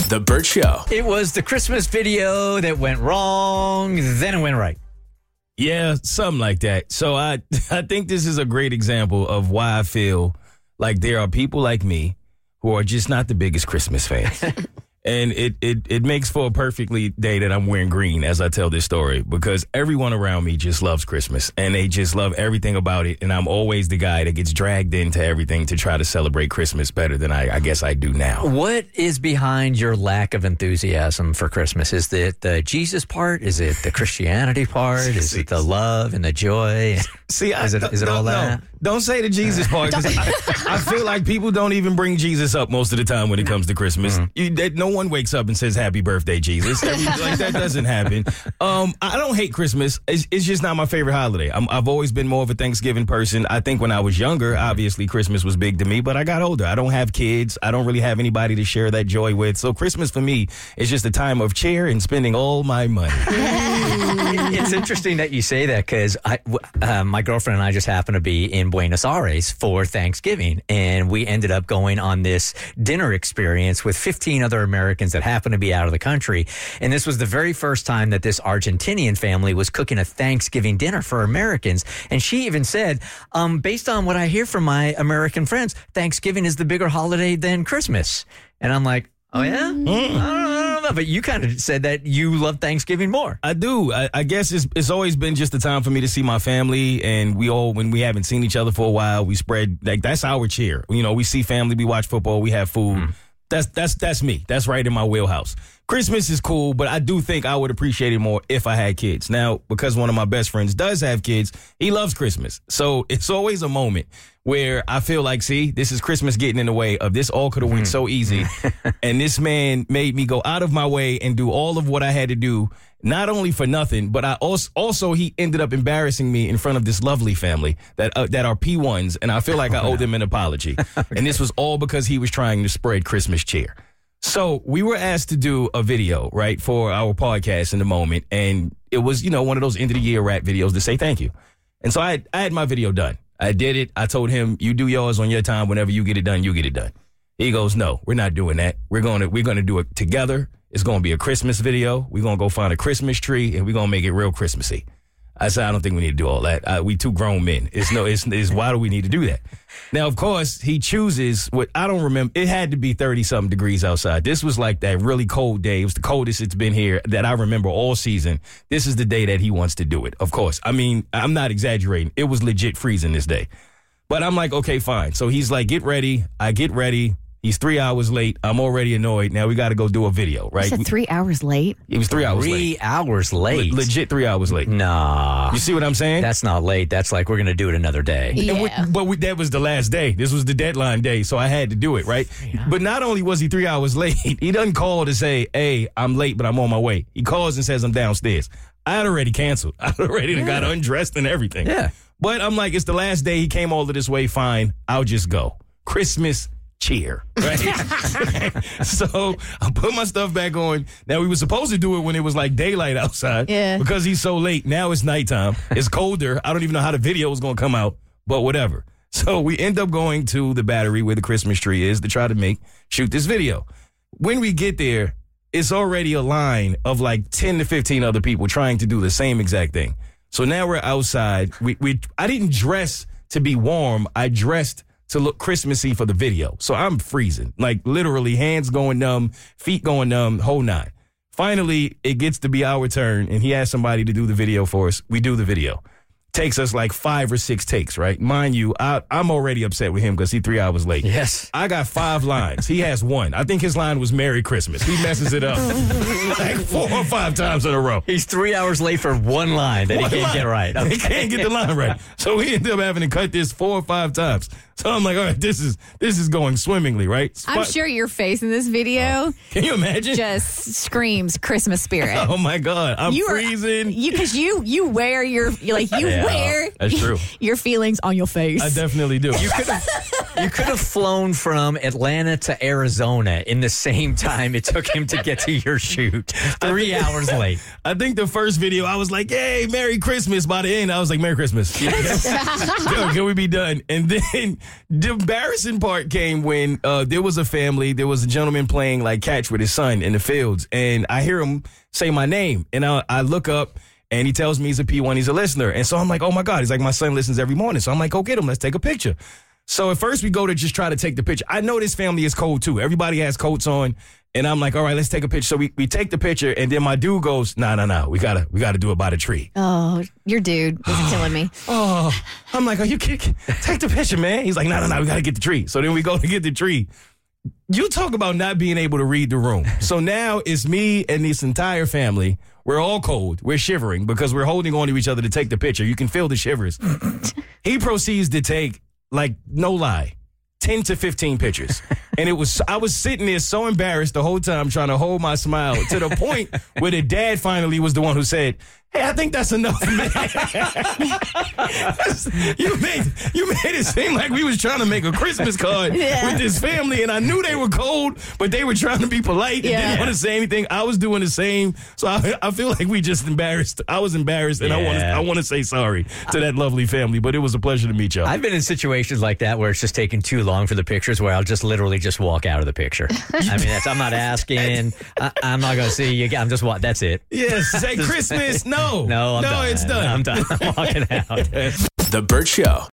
The Burt Show. It was the Christmas video that went wrong, then it went right. Yeah, something like that. So I think this is a great example of why I feel like there are people like me who are just not the biggest Christmas fans. And it makes for a perfectly day that I'm wearing green as I tell this story, because everyone around me just loves Christmas and they just love everything about it. And I'm always the guy that gets dragged into everything to try to celebrate Christmas better than I guess I do now. What is behind your lack of enthusiasm for Christmas? Is it the Jesus part? Is it the Christianity part? Is it the love and the joy? See, is it all that? No, don't say the Jesus part, because I feel like people don't even bring Jesus up most of the time when it comes to Christmas. No one wakes up and says, "Happy birthday, Jesus." Like, that doesn't happen. I don't hate Christmas. It's just not my favorite holiday. I've always been more of a Thanksgiving person. I think when I was younger, obviously Christmas was big to me, but I got older. I don't have kids. I don't really have anybody to share that joy with. So Christmas for me is just a time of cheer and spending all my money. It's interesting that you say that, because my girlfriend and I just happened to be in Buenos Aires for Thanksgiving, and we ended up going on this dinner experience with 15 other Americans that happened to be out of the country. And this was the very first time that this Argentinian family was cooking a Thanksgiving dinner for Americans. And she even said, based on what I hear from my American friends, Thanksgiving is the bigger holiday than Christmas. And I'm like, oh, yeah? I don't know, but you kind of said that you love Thanksgiving more. I do. I guess it's always been just a time for me to see my family, and when we haven't seen each other for a while, we spread, like, that's our cheer. You know, we see family, we watch football, we have food. That's me. That's right in my wheelhouse. Christmas is cool, but I do think I would appreciate it more if I had kids. Now, because one of my best friends does have kids, he loves Christmas. So it's always a moment where I feel like, see, this is Christmas getting in the way of this. All could have went so easy. And this man made me go out of my way and do all of what I had to do, not only for nothing, but I also he ended up embarrassing me in front of this lovely family that are P1s, and I feel like I owe them an apology. Okay. And this was all because he was trying to spread Christmas cheer. So we were asked to do a video, right, for our podcast in the moment, and it was, one of those end of the year rap videos to say thank you. And so I had my video done. I did it. I told him, you do yours on your time. Whenever you get it done, you get it done. He goes, no, we're not doing that. We're going to do it together. It's going to be a Christmas video. We're going to go find a Christmas tree, and we're going to make it real Christmassy. I said, I don't think we need to do all that. We two grown men. It's why do we need to do that? Now, of course, he chooses what I don't remember. It had to be 30-something degrees outside. This was like that really cold day. It was the coldest it's been here that I remember all season. This is the day that he wants to do it, of course. I mean, I'm not exaggerating. It was legit freezing this day. But I'm like, okay, fine. So he's like, get ready. I get ready. He's 3 hours late. I'm already annoyed. Now we got to go do a video, right? You said 3 hours late? He was 3 hours late. 3 hours late? Legit 3 hours late. Nah. You see what I'm saying? That's not late. That's like, we're going to do it another day. Yeah. That was the last day. This was the deadline day, so I had to do it, right? Yeah. But not only was he 3 hours late, he doesn't call to say, hey, I'm late, but I'm on my way. He calls and says I'm downstairs. I had already canceled. I already got undressed and everything. Yeah. But I'm like, it's the last day. He came all of this way. Fine. I'll just go. Christmas cheer, right? So I put my stuff back on. Now, we were supposed to do it when it was like daylight outside. Yeah. Because he's so late. Now it's nighttime. It's colder. I don't even know how the video is going to come out, but whatever. So we end up going to the Battery where the Christmas tree is to try to shoot this video. When we get there, it's already a line of like 10 to 15 other people trying to do the same exact thing. So now we're outside. I didn't dress to be warm. I dressed to look Christmassy for the video. So I'm freezing, like literally hands going numb, feet going numb, whole nine. Finally, it gets to be our turn, and he asked somebody to do the video for us. We do the video. Takes us like 5 or 6 takes, right? Mind you, I'm already upset with him because he's 3 hours late. Yes. I got 5 lines. He has 1. I think his line was Merry Christmas. He messes it up like 4 or 5 times in a row. He's 3 hours late for one line that he can't get right. He can't get the line right. So we ended up having to cut this 4 or 5 times. So I'm like, all right, this is going swimmingly, right? I'm sure your face in this video can you imagine? Just screams Christmas spirit. Oh my God, I'm freezing. Because you wear your wear that's true. your feelings on your face. I definitely do. You could have flown from Atlanta to Arizona in the same time it took him to get to your shoot. 3 hours late. I think the first video I was like, hey, Merry Christmas. By the end, I was like, Merry Christmas. Can we be done? And then The embarrassing part came when there was a gentleman playing like catch with his son in the fields, and I hear him say my name, and I look up, and he tells me he's a P1, he's a listener, and so I'm like, oh my God, he's like, my son listens every morning, so I'm like, go get him, let's take a picture. So at first we go to just try to take the picture. I know this family is cold too. Everybody has coats on. And I'm like, all right, let's take a picture. So we take the picture, and then my dude goes, no, we gotta do it by the tree. Oh, your dude is killing me. Oh, I'm like, are you kidding? Take the picture, man. He's like, no, we gotta get the tree. So then we go to get the tree. You talk about not being able to read the room. So now it's me and this entire family. We're all cold. We're shivering because we're holding on to each other to take the picture. You can feel the shivers. He proceeds to take, like, no lie, 10 to 15 pictures. And I was sitting there so embarrassed the whole time trying to hold my smile to the point where the dad finally was the one who said, hey, I think that's enough, man. You made it seem like we was trying to make a Christmas card with this family, and I knew they were cold, but they were trying to be polite and didn't want to say anything. I was doing the same. So I feel like we just embarrassed. I was embarrassed, and I want to say sorry to that lovely family, but it was a pleasure to meet y'all. I've been in situations like that where it's just taking too long for the pictures, where I'll just literally just walk out of the picture. I mean, I'm not asking. I'm not going to see you. I'm just that's it. Yes, say Christmas. No, I'm done. It's done. I'm done. I'm walking out. The Burt Show.